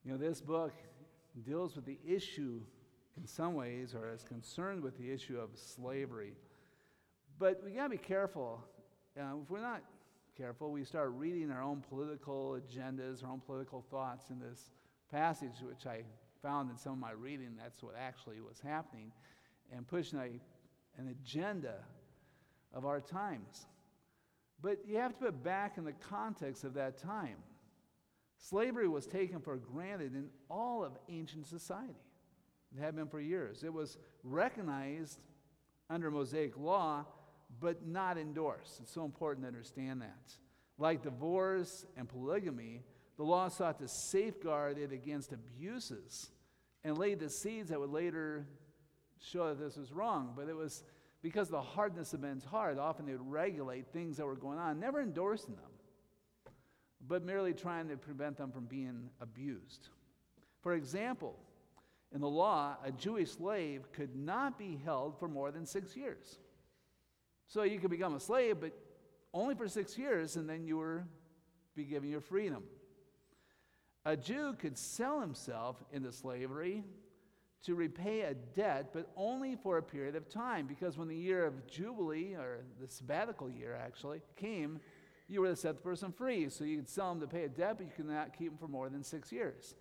This book deals with the issue in some ways, or is concerned with the issue of slavery. But we got to be careful. If we're not careful, we start reading our own political agendas, our own political thoughts in this passage, which I found in some of my reading, that's what actually was happening, and pushing an agenda of our times. But you have to put it back in the context of that time. Slavery was taken for granted in all of ancient society. It had been for years. It was recognized under Mosaic law, but not endorsed. It's so important to understand that. Like divorce and polygamy, the law sought to safeguard it against abuses and laid the seeds that would later show that this was wrong. But it was because of the hardness of men's heart. Often they would regulate things that were going on, never endorsing them, but merely trying to prevent them from being abused. For example, in the law, a Jewish slave could not be held for more than 6 years. So you could become a slave, but only for 6 years, and then you were be given your freedom. A Jew could sell himself into slavery to repay a debt, but only for a period of time, because when the year of Jubilee, or the sabbatical year actually, came, you were to set the person free. So you could sell him to pay a debt, but you could not keep him for more than 6 years.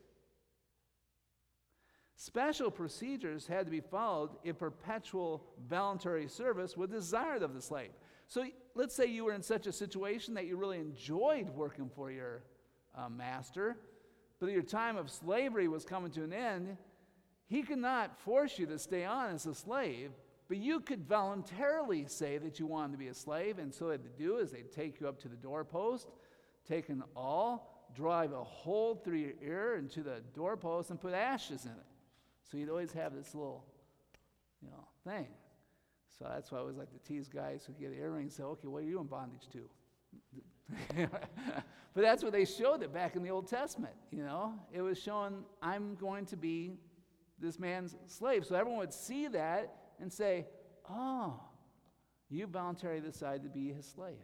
Special procedures had to be followed if perpetual voluntary service was desired of the slave. So let's say you were in such a situation that you really enjoyed working for your master, but your time of slavery was coming to an end. He could not force you to stay on as a slave, but you could voluntarily say that you wanted to be a slave, and so what they'd do is they'd take you up to the doorpost, take an awl, drive a hole through your ear into the doorpost, and put ashes in it. So you'd always have this little, thing. So that's why I always like to tease guys who get earrings and say, okay, what are you in bondage to? But that's what they showed it back in the Old Testament, It was showing, I'm going to be this man's slave. So everyone would see that and say, oh, you voluntarily decided to be his slave.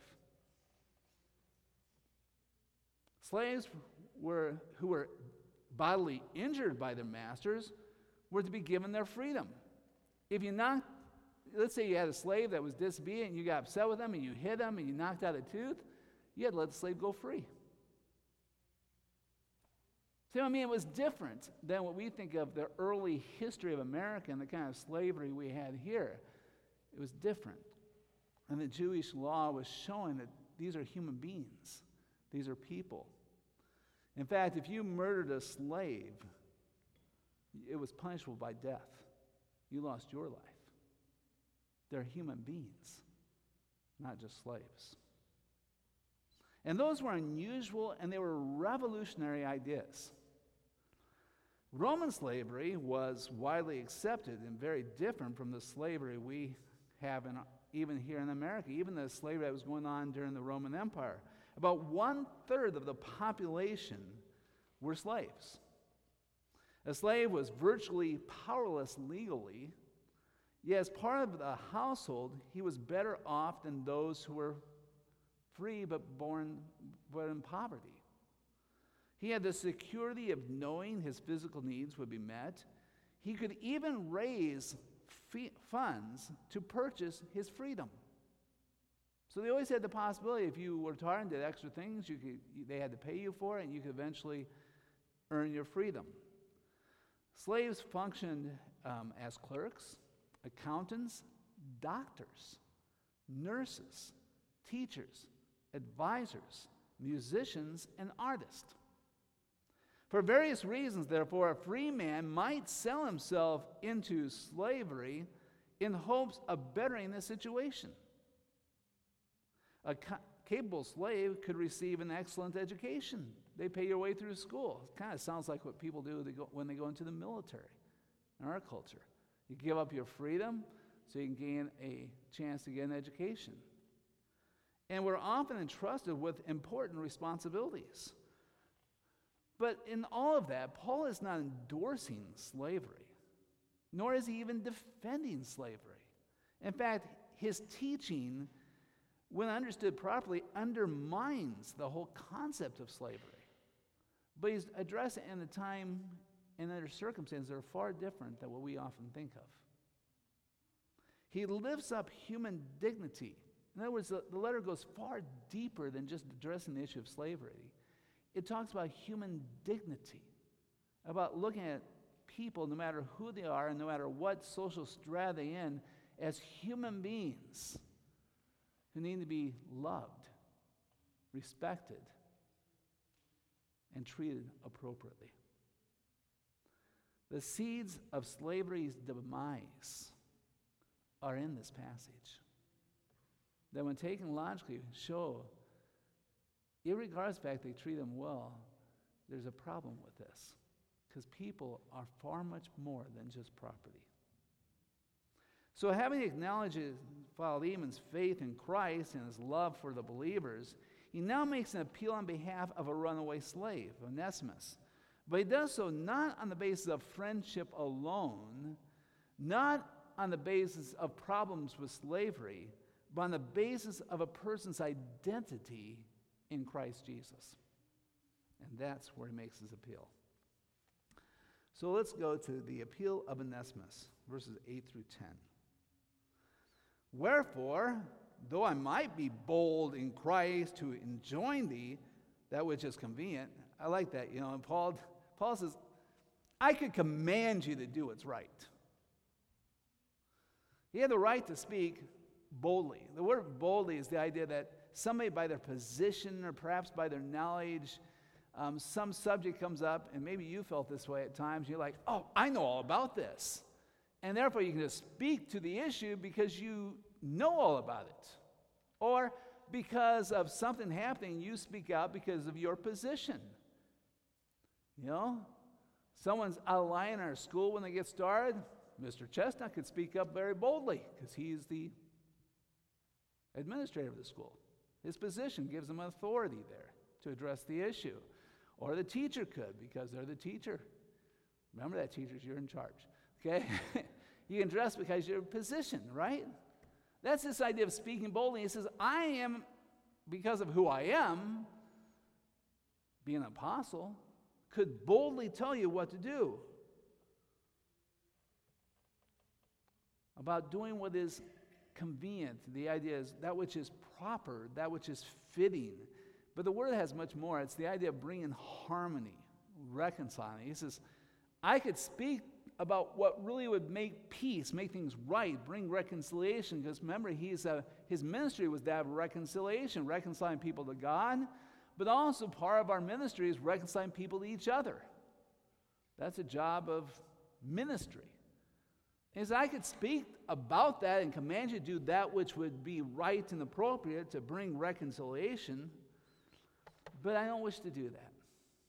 Slaves who were bodily injured by their masters were to be given their freedom. If you knocked, let's say you had a slave that was disobedient, and you got upset with him, and you hit him, and you knocked out a tooth, you had to let the slave go free. So, it was different than what we think of the early history of America and the kind of slavery we had here. It was different. And the Jewish law was showing that these are human beings. These are people. In fact, if you murdered a slave, it was punishable by death. You lost your life. They're human beings, not just slaves. And those were unusual and they were revolutionary ideas. Roman slavery was widely accepted and very different from the slavery we have even here in America, even the slavery that was going on during the Roman Empire. About 1/3 of the population were slaves. A slave was virtually powerless legally, yet as part of the household, he was better off than those who were free but in poverty. He had the security of knowing his physical needs would be met. He could even raise funds to purchase his freedom. So they always had the possibility, if you worked hard and did extra things, they had to pay you for it, and you could eventually earn your freedom. Slaves functioned as clerks, accountants, doctors, nurses, teachers, advisors, musicians, and artists. For various reasons, therefore, a free man might sell himself into slavery in hopes of bettering the situation. A capable slave could receive an excellent education. They pay your way through school. It kind of sounds like what people do when they go into the military in our culture. You give up your freedom so you can gain a chance to get an education. And we're often entrusted with important responsibilities. But in all of that, Paul is not endorsing slavery, nor is he even defending slavery. In fact, his teaching, when understood properly, undermines the whole concept of slavery. But he's addressing it in a time and under circumstances that are far different than what we often think of. He lifts up human dignity. In other words, the letter goes far deeper than just addressing the issue of slavery. It talks about human dignity, about looking at people, no matter who they are and no matter what social strata they're in, as human beings who need to be loved, respected, and treated appropriately. The seeds of slavery's demise are in this passage. That when taken logically, show, irregardless of the fact they treat them well, there's a problem with this. Because people are far much more than just property. So having acknowledged Philemon's faith in Christ and his love for the believers, he now makes an appeal on behalf of a runaway slave, Onesimus. But he does so not on the basis of friendship alone, not on the basis of problems with slavery, but on the basis of a person's identity in Christ Jesus. And that's where he makes his appeal. So let's go to the appeal of Onesimus, verses 8 through 10. Wherefore, though I might be bold in Christ to enjoin thee that which is convenient, I like that, and Paul says, I could command you to do what's right. He had the right to speak boldly. The word boldly is the idea that somebody by their position or perhaps by their knowledge, some subject comes up, and maybe you felt this way at times. You're like, oh, I know all about this. And therefore you can just speak to the issue because you know all about it. Or because of something happening, you speak out because of your position. Someone's out of line in our school when they get started. Mr. Chestnut could speak up very boldly because he's the administrator of the school. His position gives him authority there to address the issue. Or the teacher could because they're the teacher. Remember that, teachers, you're in charge. Okay? You can address because you're positioned, right? That's this idea of speaking boldly. He says, I am, because of who I am, being an apostle, could boldly tell you what to do about doing what is convenient. The idea is that which is proper, that which is fitting. But the word has much more. It's the idea of bringing harmony, reconciling. He says, I could speak about what really would make peace, make things right, bring reconciliation. Because remember, his ministry was that of reconciliation, reconciling people to God. But also part of our ministry is reconciling people to each other. That's a job of ministry. Is I could speak about that and command you to do that which would be right and appropriate to bring reconciliation, but I don't wish to do that.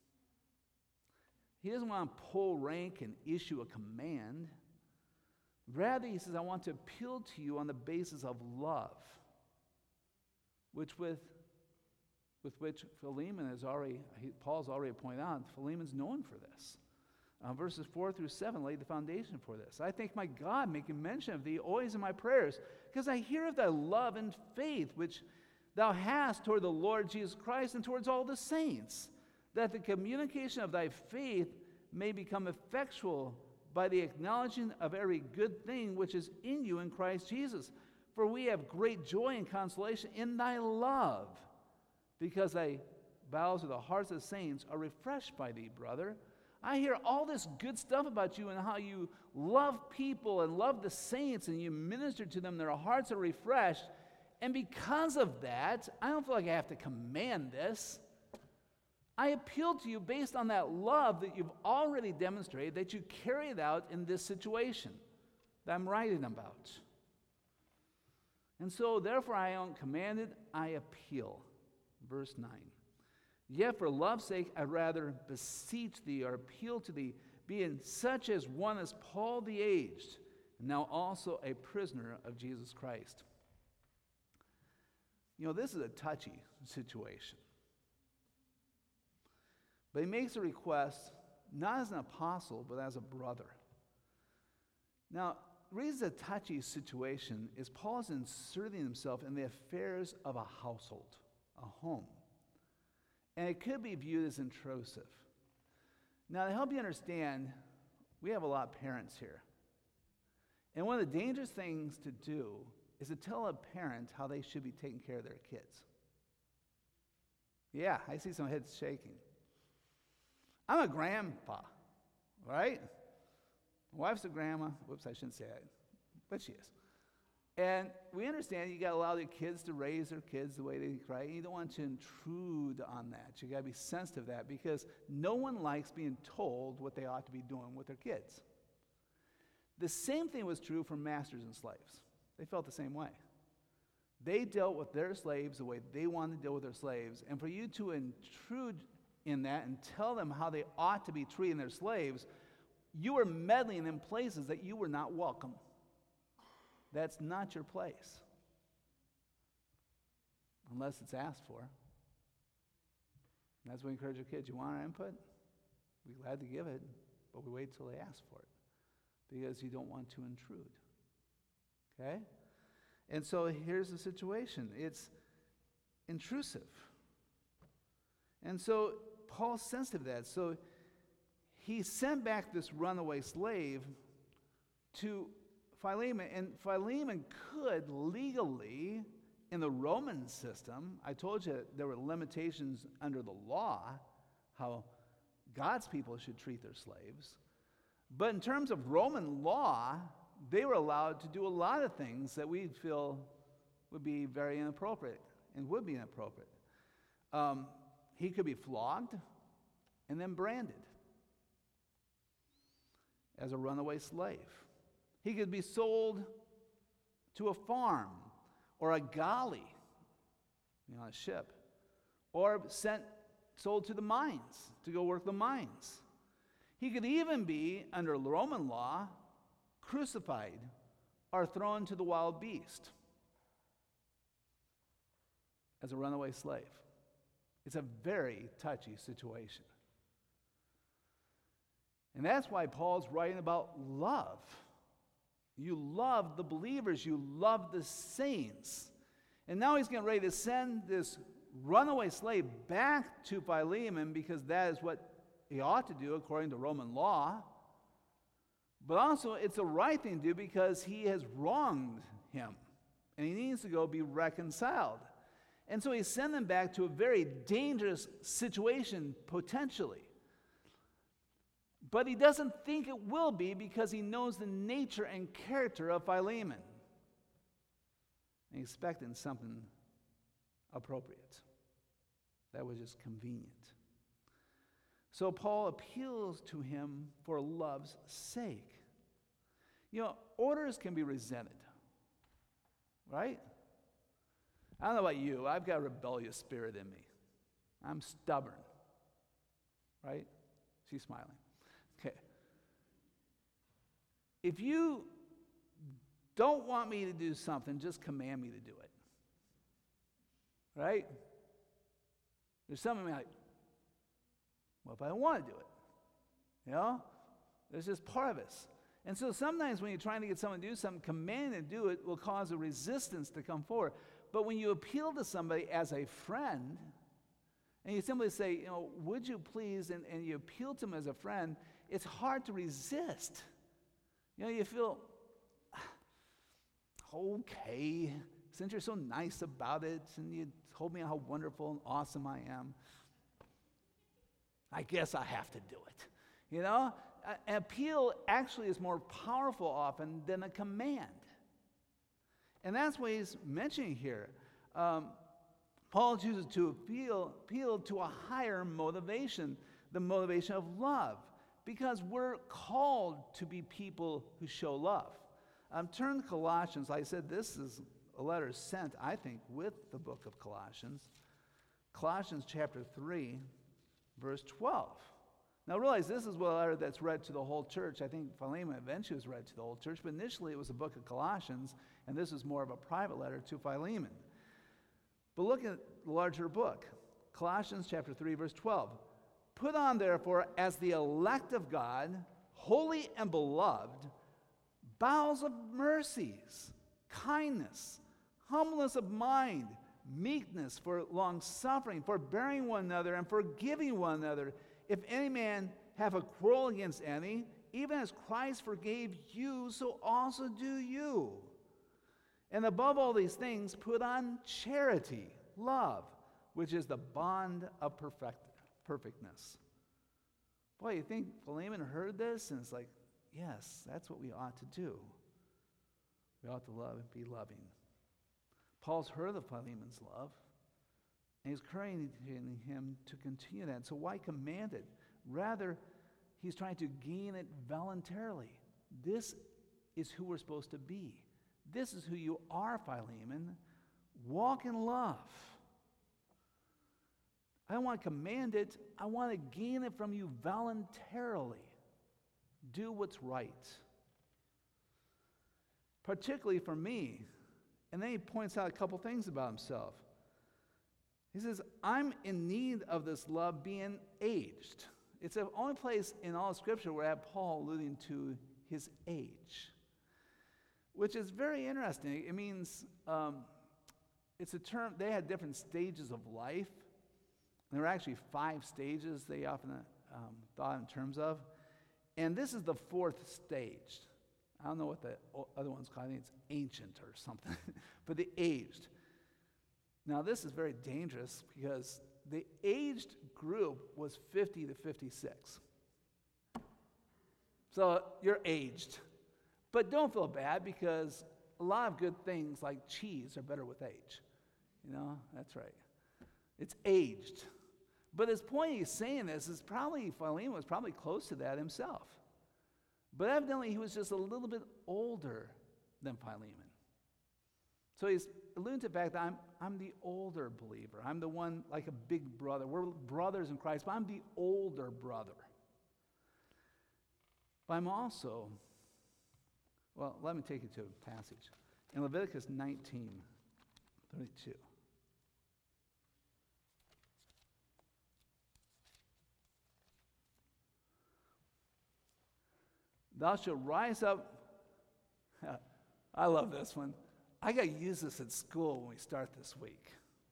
He doesn't want to pull rank and issue a command. Rather, he says, I want to appeal to you on the basis of love, with which Philemon Paul's already pointed out, Philemon's known for this. Verses 4 through 7 laid the foundation for this. I thank my God, making mention of thee always in my prayers, because I hear of thy love and faith, which thou hast toward the Lord Jesus Christ and towards all the saints, that the communication of thy faith may become effectual by the acknowledging of every good thing which is in you in Christ Jesus. For we have great joy and consolation in thy love, because thy bowels of the hearts of the saints are refreshed by thee, brother. I hear all this good stuff about you and how you love people and love the saints and you minister to them. Their hearts are refreshed. And because of that, I don't feel like I have to command this. I appeal to you based on that love that you've already demonstrated, that you carried out in this situation that I'm writing about. And so, therefore, I don't command it, I appeal. Verse 9. Yet for love's sake, I rather beseech thee or appeal to thee, being such as one as Paul the aged, and now also a prisoner of Jesus Christ. This is a touchy situation. But he makes a request, not as an apostle, but as a brother. Now, the reason it's a touchy situation is Paul is inserting himself in the affairs of a household, a home. And it could be viewed as intrusive. Now, to help you understand, we have a lot of parents here. And one of the dangerous things to do is to tell a parent how they should be taking care of their kids. Yeah, I see some heads shaking. I'm a grandpa, right? My wife's a grandma. Whoops, I shouldn't say that, but she is. And we understand you got to allow the kids to raise their kids the way they right. You don't want to intrude on that. You got to be sensitive to that because no one likes being told what they ought to be doing with their kids. The same thing was true for masters and slaves. They felt the same way. They dealt with their slaves the way they wanted to deal with their slaves. And for you to intrude in that and tell them how they ought to be treating their slaves, you were meddling in places that you were not welcome. That's not your place. Unless it's asked for. And that's what we encourage our kids. You want our input? We're glad to give it, but we wait till they ask for it. Because you don't want to intrude. Okay? And so here's the situation. It's intrusive. And so Paul's sensitive to that. So he sent back this runaway slave to Philemon, and Philemon could legally, in the Roman system, I told you there were limitations under the law, how God's people should treat their slaves. But in terms of Roman law, they were allowed to do a lot of things that we feel would be very inappropriate and would be inappropriate. He could be flogged and then branded as a runaway slave. He could be sold to a farm or a galley, a ship, or sold to the mines to go work the mines. He could even be, under Roman law, crucified or thrown to the wild beast as a runaway slave. It's a very touchy situation. And that's why Paul's writing about love. You love the believers. You love the saints. And now he's getting ready to send this runaway slave back to Philemon because that is what he ought to do according to Roman law. But also it's the right thing to do because he has wronged him. And he needs to go be reconciled. And so he's sending them back to a very dangerous situation, potentially. But he doesn't think it will be because he knows the nature and character of Philemon. And he's expecting something appropriate. That was just convenient. So Paul appeals to him for love's sake. Orders can be resented. Right? I don't know about you. I've got a rebellious spirit in me. I'm stubborn. Right? She's smiling. Okay. If you don't want me to do something, just command me to do it. Right? There's something like, well, if I don't want to do it, there's just part of us. And so sometimes when you're trying to get someone to do something, command and do it will cause a resistance to come forward. But when you appeal to somebody as a friend, and you simply say, would you please, and you appeal to them as a friend, it's hard to resist. You feel, okay, since you're so nice about it, and you told me how wonderful and awesome I am, I guess I have to do it. An appeal actually is more powerful often than a command. And that's what he's mentioning here. Paul chooses to appeal to a higher motivation, the motivation of love, because we're called to be people who show love. Turn to Colossians. Like I said, this is a letter sent, I think, with the book of Colossians. Colossians chapter 3, verse 12. Now realize this is a letter that's read to the whole church. I think Philemon eventually was read to the whole church, but initially it was the book of Colossians, and this is more of a private letter to Philemon. But look at the larger book. Colossians chapter 3, verse 12. Put on, therefore, as the elect of God, holy and beloved, bowels of mercies, kindness, humbleness of mind, meekness, for long-suffering, for bearing one another, and forgiving one another. If any man have a quarrel against any, even as Christ forgave you, so also do you. And above all these things, put on charity, love, which is the bond of perfectness. Boy, you think Philemon heard this and it's like, yes, that's what we ought to do. We ought to love and be loving. Paul's heard of Philemon's love, and he's encouraging him to continue that. So why command it? Rather, he's trying to gain it voluntarily. This is who we're supposed to be. This is who you are, Philemon. Walk in love. I don't want to command it. I want to gain it from you voluntarily. Do what's right. Particularly for me. And then he points out a couple things about himself. He says, I'm in need of this love being aged. It's the only place in all of Scripture where I have Paul alluding to his age, which is very interesting. It means it's a term, they had different stages of life. There were actually 5 stages they often thought in terms of. And this is the 4th stage. I don't know what the other one's called. I think it's ancient or something. But the aged. Now, this is very dangerous because the aged group was 50 to 56. So you're aged. But don't feel bad because a lot of good things like cheese are better with age. You know, that's right. It's aged. But his point he's saying this is probably, Philemon was probably close to that himself. But evidently he was just a little bit older than Philemon. So he's alluding to the fact that I'm the older believer. I'm the one like a big brother. We're brothers in Christ, but I'm the older brother. But I'm also, well, let me take you to a passage. In Leviticus 19:32. Thou shalt rise up. I love this one. I got to use this at school when we start this week.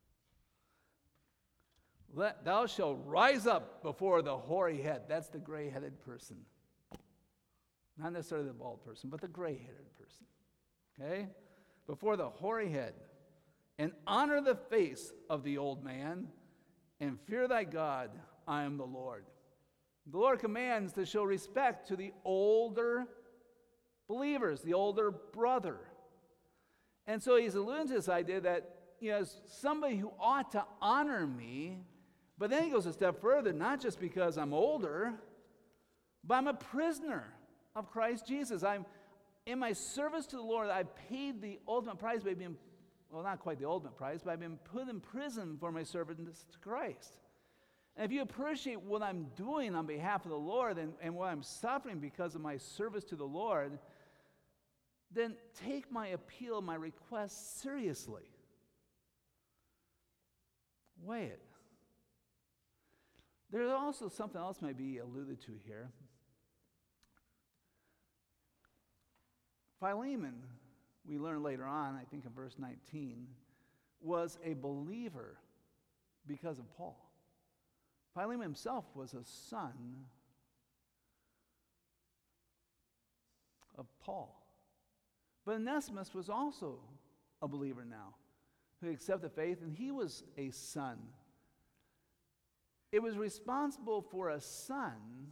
Thou shalt rise up before the hoary head. That's the gray-headed person. Not necessarily the bald person, but the gray-headed person. Okay? Before the hoary head. And honor the face of the old man, and fear thy God, I am the Lord. The Lord commands to show respect to the older believers, the older brother. And so he's alluding to this idea that, somebody who ought to honor me, but then he goes a step further, not just because I'm older, but I'm a prisoner of Christ Jesus. I'm in my service to the Lord, I've paid the ultimate price by being, well, not quite the ultimate price, but I've been put in prison for my service to Christ. And if you appreciate what I'm doing on behalf of the Lord and what I'm suffering because of my service to the Lord, then take my appeal, my request seriously. Weigh it. There's also something else may be alluded to here. Philemon, we learn later on, I think in verse 19, was a believer because of Paul. Philemon himself was a son of Paul. But Onesimus was also a believer now who accepted faith, and he was a son. It was responsible for a son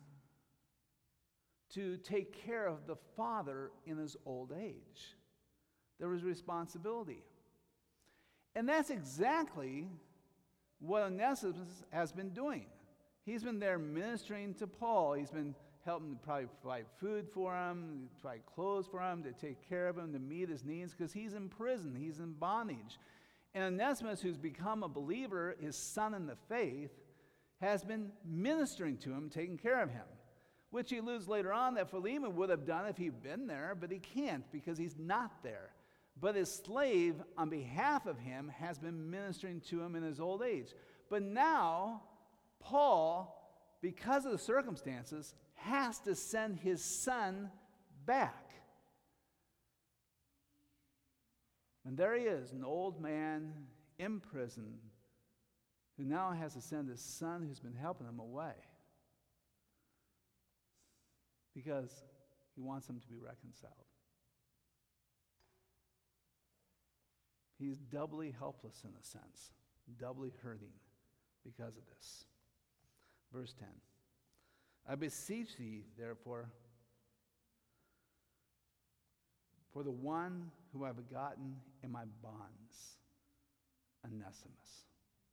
to take care of the father in his old age. There was responsibility. And that's exactly what Onesimus has been doing. He's been there ministering to Paul. He's been helping to probably provide food for him, to provide clothes for him, to take care of him, to meet his needs, because he's in prison, he's in bondage. And Onesimus, who's become a believer, his son in the faith, has been ministering to him, taking care of him, which he alludes later on that Philemon would have done if he'd been there, but he can't because he's not there. But his slave, on behalf of him, has been ministering to him in his old age. But now, Paul, because of the circumstances, has to send his son back. And there he is, an old man in prison, who now has to send his son who's been helping him away. because he wants them to be reconciled. He's doubly helpless in a sense, doubly hurting because of this. Verse 10. I beseech thee, therefore, for the one who I have begotten in my bonds, Onesimus.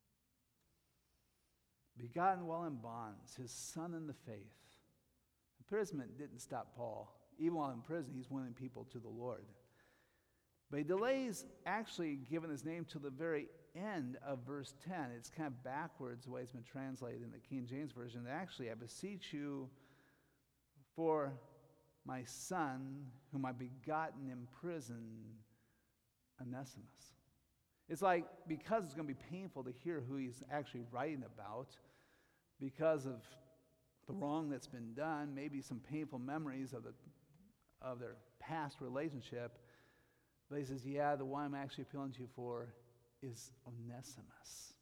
Begotten while in bonds, his son in the faith. Imprisonment didn't stop Paul. Even while in prison, he's winning people to the Lord. But he delays actually giving his name to the very end of verse 10. It's kind of backwards the way it's been translated in the King James Version. Actually, I beseech you for my son, whom I begotten in prison, Onesimus. It's like, because it's going to be painful to hear who he's actually writing about, because of the wrong that's been done, maybe some painful memories of their past relationship. But he says, yeah, the one I'm actually appealing to you for is Onesimus.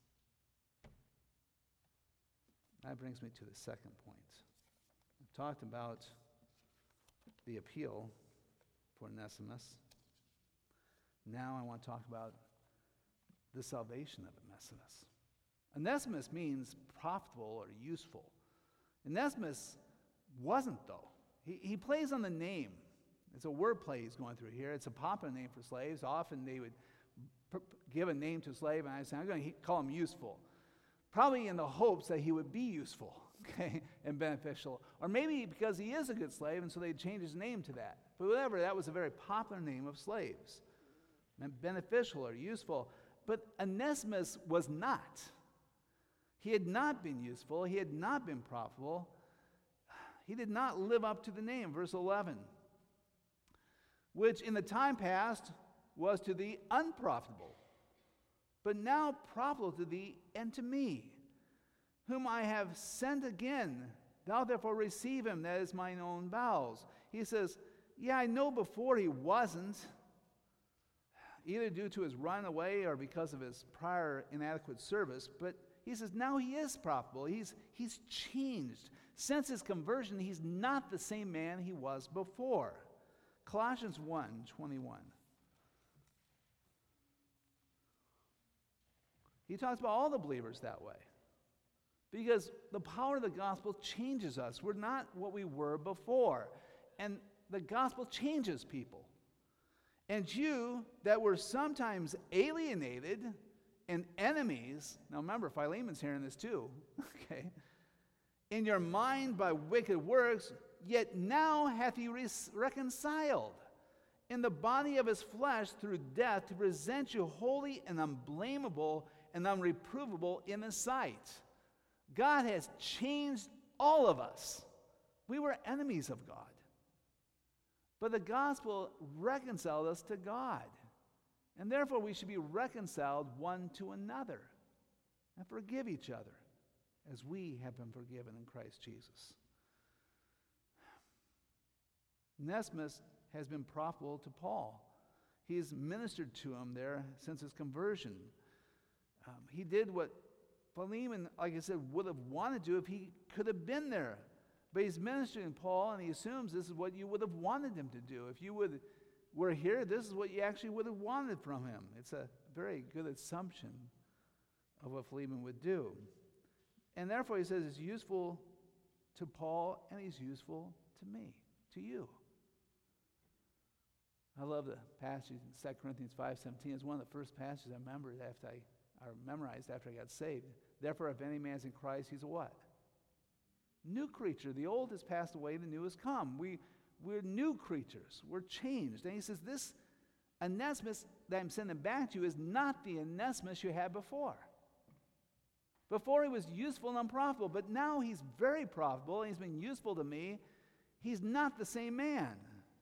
That brings me to the second point. I've talked about the appeal for Onesimus. Now I want to talk about the salvation of Onesimus. Onesimus means profitable or useful. Onesimus wasn't, though. He plays on the name. It's a wordplay he's going through here. It's a popular name for slaves. Often they would give a name to a slave, and I say, I'm going to call him useful. Probably in the hopes that he would be useful, okay, and beneficial. Or maybe because he is a good slave, and so they'd change his name to that. But whatever, that was a very popular name of slaves. Meant beneficial or useful. But Onesimus was not. He had not been useful. He had not been profitable. He did not live up to the name, verse 11. Which in the time past was to thee unprofitable, but now profitable to thee and to me, whom I have sent again. Thou therefore receive him, that is mine own bowels. He says, yeah, I know before he wasn't, either due to his run away or because of his prior inadequate service, but he says now he is profitable. He's changed. Since his conversion, he's not the same man he was before. Colossians 1:21. He talks about all the believers that way. Because the power of the gospel changes us. We're not what we were before. And the gospel changes people. And you that were sometimes alienated and enemies, now remember, Philemon's hearing this too, okay, in your mind by wicked works, yet now hath he reconciled in the body of his flesh through death to present you holy and unblameable and unreprovable in his sight. God has changed all of us. We were enemies of God. But the gospel reconciled us to God. And therefore we should be reconciled one to another and forgive each other as we have been forgiven in Christ Jesus. Onesimus has been profitable to Paul. He's ministered to him there since his conversion. He did what Philemon, like I said, would have wanted to if he could have been there. But he's ministering to Paul, and he assumes this is what you would have wanted him to do. If you were here, this is what you actually would have wanted from him. It's a very good assumption of what Philemon would do. And therefore, he says it's useful to Paul, and he's useful to me, to you. I love the passage in 2 Corinthians 5:17. It's one of the first passages I remembered after I memorized after I got saved. Therefore, if any man is in Christ, he's a what? New creature. The old has passed away, the new has come. We're new creatures. We're changed. And he says, this Onesimus that I'm sending back to you is not the Onesimus you had before. Before he was useful and unprofitable, but now he's very profitable and he's been useful to me. He's not the same man.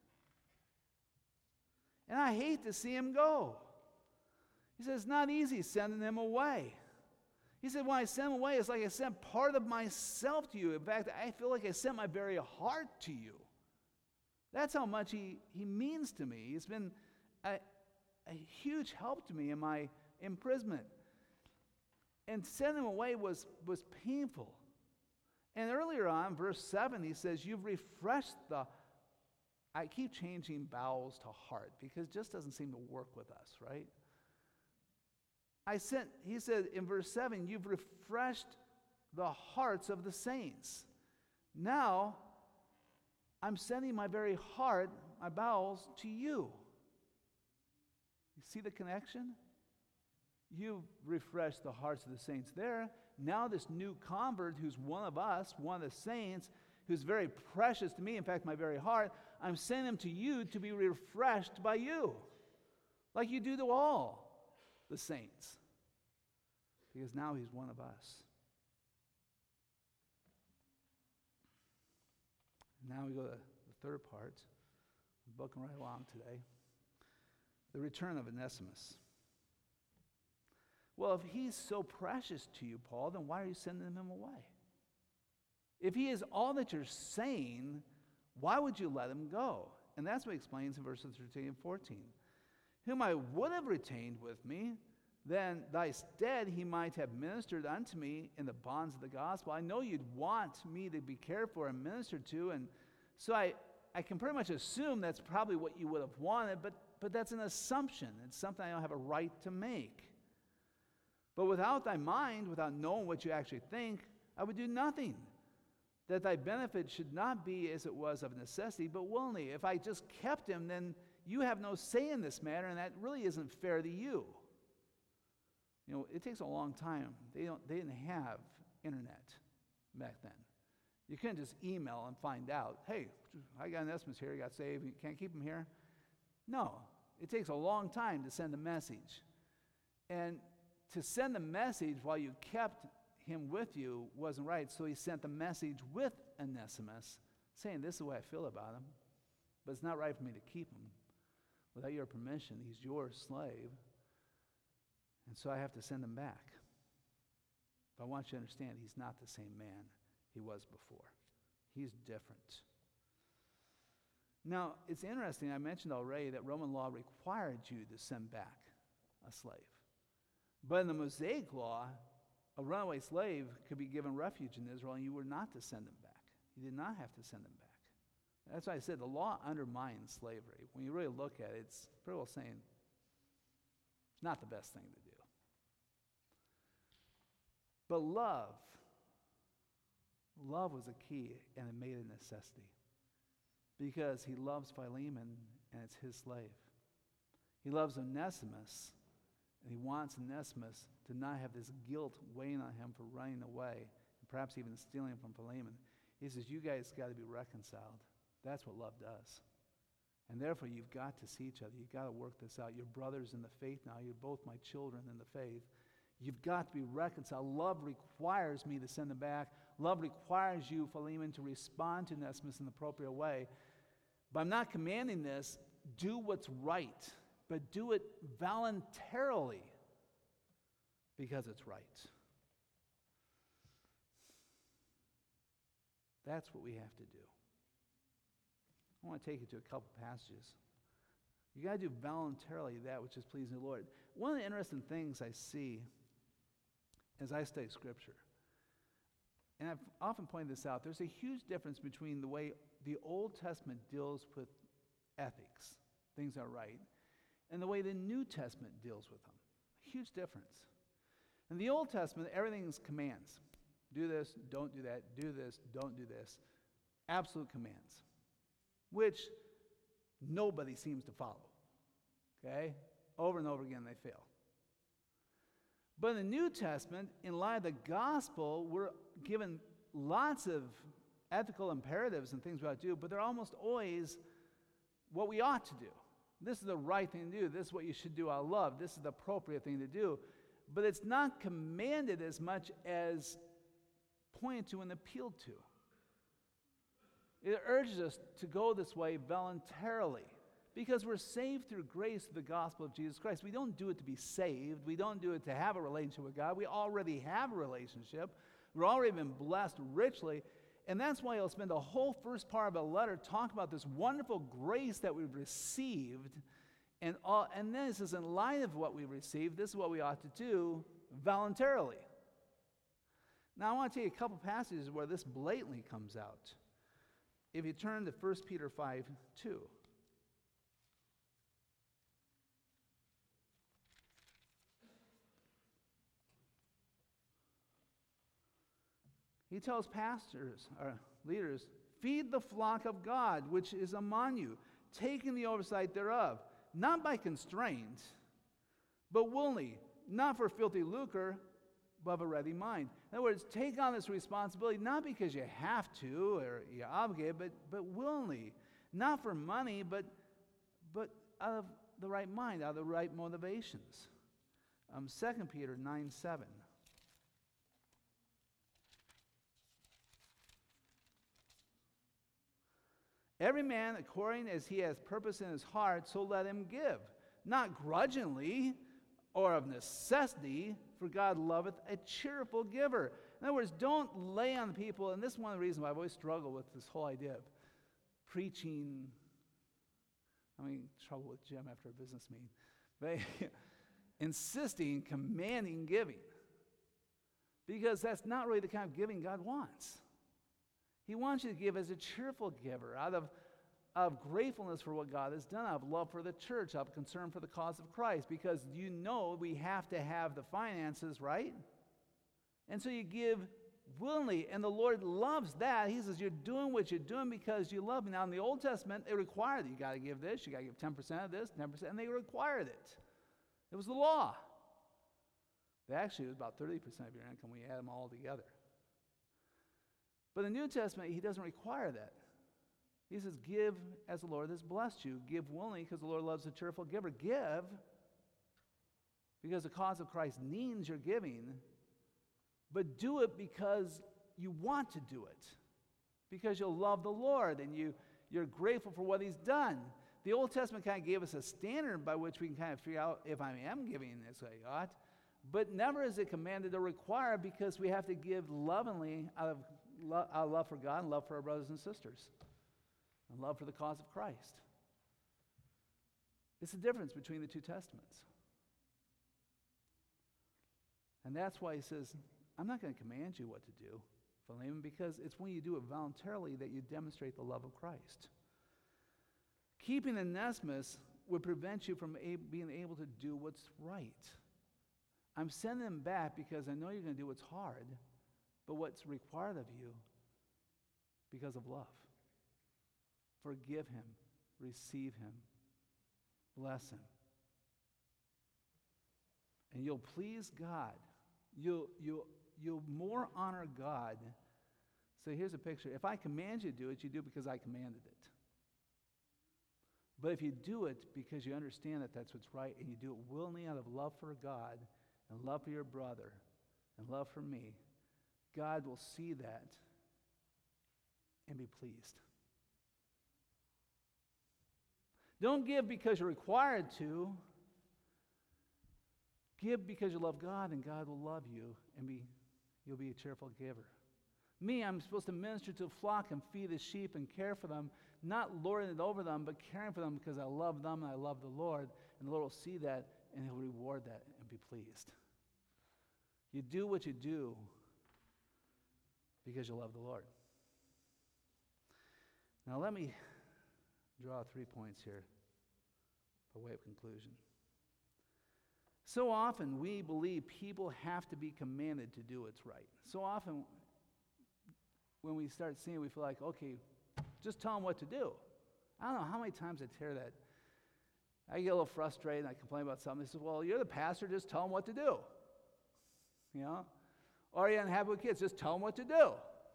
And I hate to see him go. He says, it's not easy sending him away. He said, when I send him away, it's like I sent part of myself to you. In fact, I feel like I sent my very heart to you. That's how much he means to me. He's been a huge help to me in my imprisonment. And sending him away was painful. And earlier on, verse 7, he says, you've refreshed the... I keep changing bowels to heart because it just doesn't seem to work with us, right? He said in verse 7, you've refreshed the hearts of the saints. Now, I'm sending my very heart, my bowels, to you. You see the connection? You've refreshed the hearts of the saints there. Now this new convert who's one of us, one of the saints, who's very precious to me, in fact, my very heart, I'm sending him to you to be refreshed by you, like you do to all the saints, because now he's one of us. Now we go to the third part. I'm booking right along today. The return of Onesimus. Well, if he's so precious to you, Paul, then why are you sending him away? If he is all that you're saying, why would you let him go? And that's what he explains in verses 13 and 14. Whom I would have retained with me, then thy stead he might have ministered unto me in the bonds of the gospel. I know you'd want me to be cared for and ministered to, and so I can pretty much assume that's probably what you would have wanted, but that's an assumption. It's something I don't have a right to make. But without thy mind, without knowing what you actually think, I would do nothing. That thy benefit should not be as it was of necessity, but willingly. If I just kept him, then you have no say in this matter, and that really isn't fair to you. You know, it takes a long time. They didn't have internet back then. You couldn't just email and find out, hey, I got Onesimus here, he got saved, you can't keep him here. No, it takes a long time to send a message. And to send the message while you kept him with you wasn't right, so he sent the message with Onesimus, saying, this is the way I feel about him, but it's not right for me to keep him. Without your permission, he's your slave, and so I have to send him back. But I want you to understand, he's not the same man he was before. He's different. Now, it's interesting, I mentioned already that Roman law required you to send back a slave. But in the Mosaic law, a runaway slave could be given refuge in Israel, and you were not to send him back. You did not have to send him back. That's why I said the law undermines slavery. When you really look at it, it's pretty well saying it's not the best thing to do. But love was a key, and it made it a necessity. Because he loves Philemon, and it's his slave. He loves Onesimus, and he wants Onesimus to not have this guilt weighing on him for running away, and perhaps even stealing from Philemon. He says, you guys got to be reconciled. That's what love does. And therefore, you've got to see each other. You've got to work this out. You're brothers in the faith now. You're both my children in the faith. You've got to be reconciled. Love requires me to send them back. Love requires you, Philemon, to respond to Onesimus in the appropriate way. But I'm not commanding this. Do what's right, but do it voluntarily because it's right. That's what we have to do. I want to take you to a couple passages. You got to do voluntarily that which is pleasing to the Lord. One of the interesting things I see as I study Scripture, and I've often pointed this out, there's a huge difference between the way the Old Testament deals with ethics, things that are right, and the way the New Testament deals with them. A huge difference. In the Old Testament, everything's commands. Do this, don't do that, do this, don't do this. Absolute commands, which nobody seems to follow. Okay? Over and over again, they fail. But in the New Testament, in light of the gospel, we're given lots of ethical imperatives and things we ought to do, but they're almost always what we ought to do. This is the right thing to do. This is what you should do out of love. This is the appropriate thing to do. But it's not commanded as much as pointed to and appealed to. It urges us to go this way voluntarily because we're saved through grace through the gospel of Jesus Christ. We don't do it to be saved. We don't do it to have a relationship with God. We already have a relationship. We've already been blessed richly. And that's why he'll spend the whole first part of the letter talking about this wonderful grace that we've received. And then it says, in light of what we've received, this is what we ought to do voluntarily. Now, I want to tell you a couple passages where this blatantly comes out. If you turn to 1 Peter 5:2. He tells pastors or leaders, feed the flock of God, which is among you, taking the oversight thereof, not by constraint, but willingly, not for filthy lucre, but of a ready mind. In other words, take on this responsibility, not because you have to or you're obligated, but willingly. Not for money, but out of the right mind, out of the right motivations. 2 Peter 9:7. Every man according as he has purpose in his heart, so let him give, not grudgingly or of necessity, for God loveth a cheerful giver. In other words, don't lay on people, and this is one of the reasons why I've always struggled with this whole idea of preaching. I'm in trouble with Jim after a business meeting. But insisting, commanding giving. Because that's not really the kind of giving God wants. He wants you to give as a cheerful giver, out of gratefulness for what God has done, out of love for the church, out of concern for the cause of Christ, because you know we have to have the finances, right? And so you give willingly, and the Lord loves that. He says you're doing what you're doing because you love me. Now in the Old Testament, it required that you got to give this, you got to give 10% of this, 10%, and they required it. It was the law. Actually, it was about 30% of your income when you add them all together. But in the New Testament, he doesn't require that. He says, give as the Lord has blessed you. Give willingly because the Lord loves a cheerful giver. Give because the cause of Christ needs your giving, but do it because you want to do it, because you'll love the Lord and you're grateful for what he's done. The Old Testament kind of gave us a standard by which we can kind of figure out if I am giving as I ought, but never is it commanded or required, because we have to give lovingly out of love for God and love for our brothers and sisters and love for the cause of Christ. It's the difference between the two testaments. And that's why he says, I'm not going to command you what to do, Philemon, because it's when you do it voluntarily that you demonstrate the love of Christ. Keeping the Onesimus would prevent you from being able to do what's right. I'm sending him back because I know you're going to do what's hard, but what's required of you because of love. Forgive him, receive him, bless him. And you'll please God. You'll more honor God. So here's a picture. If I command you to do it, you do it because I commanded it. But if you do it because you understand that that's what's right, and you do it willingly out of love for God and love for your brother and love for me, God will see that and be pleased. Don't give because you're required to. Give because you love God, and God will love you, and you'll be a cheerful giver. Me, I'm supposed to minister to a flock and feed the sheep and care for them, not lording it over them, but caring for them because I love them and I love the Lord. And the Lord will see that, and he'll reward that and be pleased. You do what you do because you love the Lord. Now let me draw 3 points here by way of conclusion. So often we believe people have to be commanded to do what's right. So often when we start seeing it, we feel like, okay, just tell them what to do. I don't know how many times I hear that. I get a little frustrated and I complain about something. They say, well, you're the pastor, just tell them what to do. You know? Or you're unhappy with kids, just tell them what to do.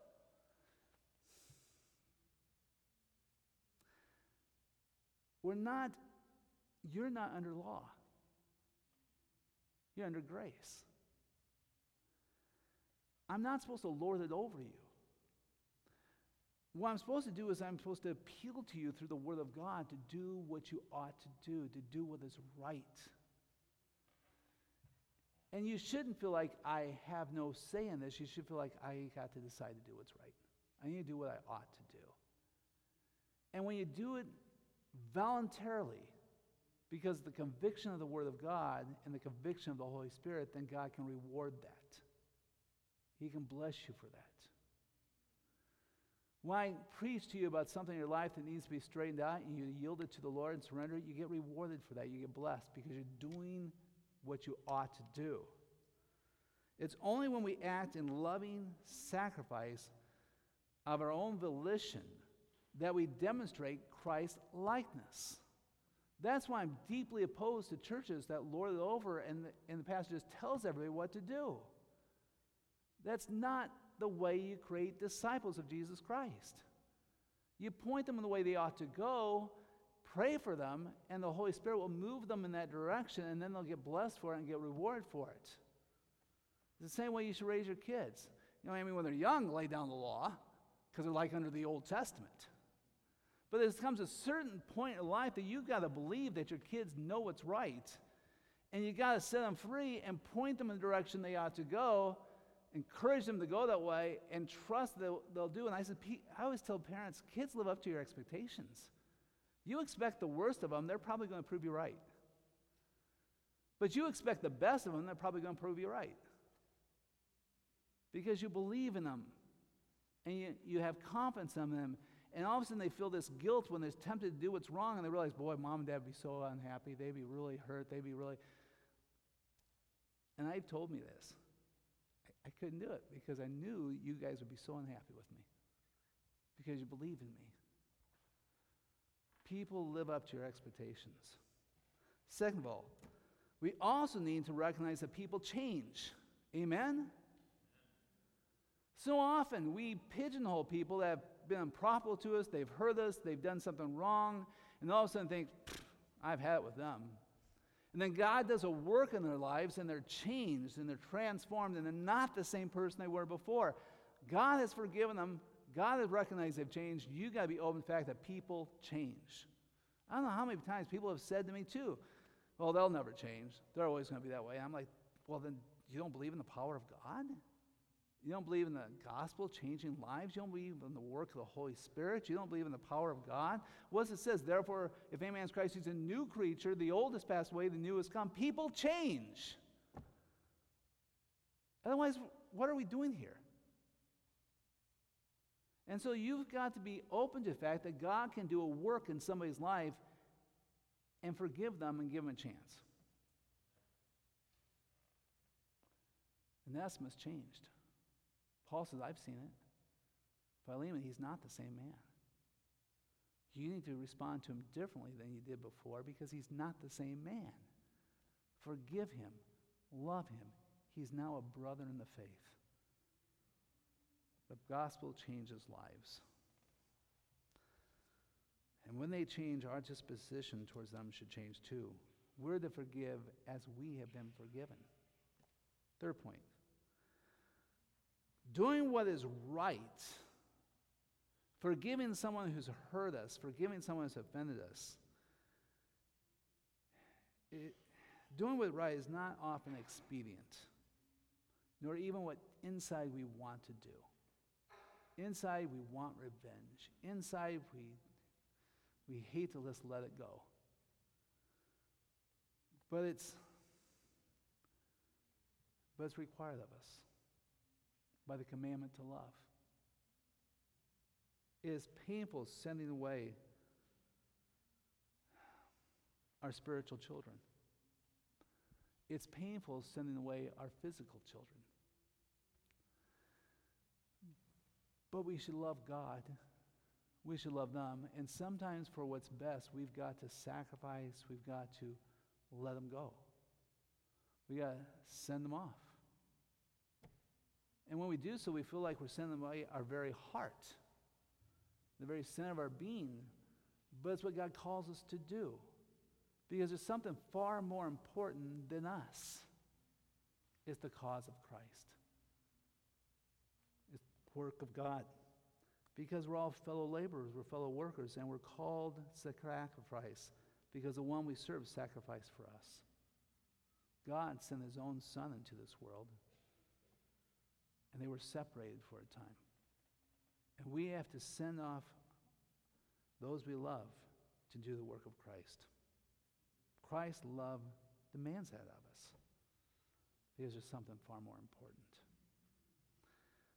You're not under law. You're under grace. I'm not supposed to lord it over you. What I'm supposed to do is I'm supposed to appeal to you through the Word of God to do what you ought to do what is right. And you shouldn't feel like I have no say in this. You should feel like I got to decide to do what's right. I need to do what I ought to do. And when you do it voluntarily, because the conviction of the Word of God and the conviction of the Holy Spirit, then God can reward that. He can bless you for that. When I preach to you about something in your life that needs to be straightened out and you yield it to the Lord and surrender it, you get rewarded for that. You get blessed because you're doing what you ought to do. It's only when we act in loving sacrifice of our own volition that we demonstrate Christ's likeness. That's why I'm deeply opposed to churches that lord it over and the pastor just tells everybody what to do. That's not the way you create disciples of Jesus Christ. You point them in the way they ought to go, pray for them, and the Holy Spirit will move them in that direction, and then they'll get blessed for it and get rewarded for it. It's the same way you should raise your kids. You know what I mean? When they're young, lay down the law, because they're like under the Old Testament. But there comes a certain point in life that you've got to believe that your kids know what's right, and you've got to set them free and point them in the direction they ought to go, encourage them to go that way, and trust they'll do. And I always tell parents, kids live up to your expectations. You expect the worst of them, they're probably going to prove you right. But you expect the best of them, they're probably going to prove you right. Because you believe in them, and you have confidence in them, and all of a sudden they feel this guilt when they're tempted to do what's wrong, and they realize, boy, mom and dad would be so unhappy, they'd be really hurt, they'd be really... And I've told me this. I couldn't do it because I knew you guys would be so unhappy with me because you believe in me. People live up to your expectations. Second of all, we also need to recognize that people change. Amen? So often we pigeonhole people that have been unprofitable to us, they've hurt us, they've done something wrong, and all of a sudden think, I've had it with them. And then God does a work in their lives, and they're changed, and they're transformed, and they're not the same person they were before. God has forgiven them. God has recognized they've changed. You've got to be open to the fact that people change. I don't know how many times people have said to me, too, well, they'll never change. They're always going to be that way. I'm like, well, then you don't believe in the power of God? You don't believe in the gospel changing lives? You don't believe in the work of the Holy Spirit? You don't believe in the power of God? What does it say? Therefore, if any man is Christ, he's a new creature. The old has passed away, the new has come. People change. Otherwise, what are we doing here? And so you've got to be open to the fact that God can do a work in somebody's life and forgive them and give them a chance. Onesimus changed. Paul says, I've seen it. Philemon, he's not the same man. You need to respond to him differently than you did before because he's not the same man. Forgive him. Love him. He's now a brother in the faith. The gospel changes lives. And when they change, our disposition towards them should change too. We're to forgive as we have been forgiven. Third point. Doing what is right, forgiving someone who's hurt us, forgiving someone who's offended us, doing what is right is not often expedient, nor even what inside we want to do. Inside we want revenge. Inside we hate to just let it go. But it's required of us by the commandment to love. It is painful sending away our spiritual children. It's painful sending away our physical children. But we should love God. We should love them. And sometimes for what's best, we've got to sacrifice. We've got to let them go. We got to send them off. And when we do so, we feel like we're sending them away our very heart, the very center of our being. But it's what God calls us to do. Because there's something far more important than us. It's the cause of Christ. It's the work of God. Because we're all fellow laborers, we're fellow workers, and we're called to sacrifice because the one we serve sacrificed for us. God sent his own Son into this world, and they were separated for a time. And we have to send off those we love to do the work of Christ. Christ's love demands that of us because there's something far more important.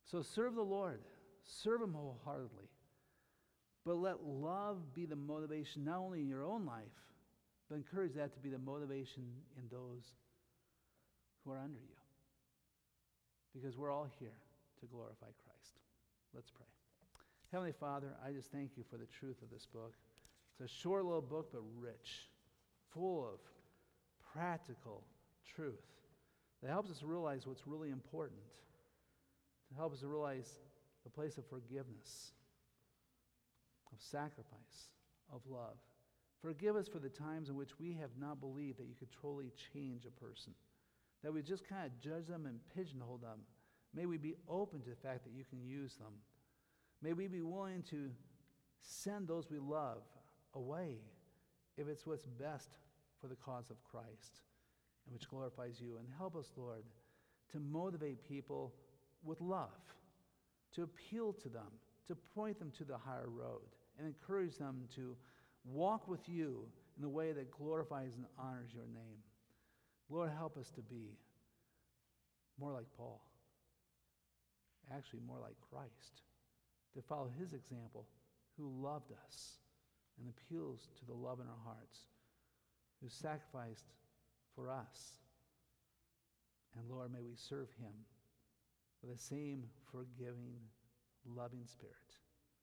So serve the Lord. Serve Him wholeheartedly. But let love be the motivation not only in your own life, but encourage that to be the motivation in those who are under you. Because we're all here to glorify Christ. Let's pray. Heavenly Father, I just thank you for the truth of this book. It's a short little book, but rich, full of practical truth that helps us realize what's really important, to help us to realize the place of forgiveness, of sacrifice, of love. Forgive us for the times in which we have not believed that you could totally change a person, that we just kind of judge them and pigeonhole them. May we be open to the fact that you can use them. May we be willing to send those we love away if it's what's best for the cause of Christ and which glorifies you. And help us, Lord, to motivate people with love, to appeal to them, to point them to the higher road, and encourage them to walk with you in the way that glorifies and honors your name. Lord, help us to be more like Paul, actually more like Christ, to follow his example, who loved us and appeals to the love in our hearts, who sacrificed for us. And Lord, may we serve him with the same forgiving, loving spirit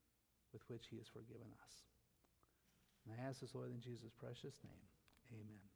with which he has forgiven us. And I ask this, Lord, in Jesus' precious name. Amen.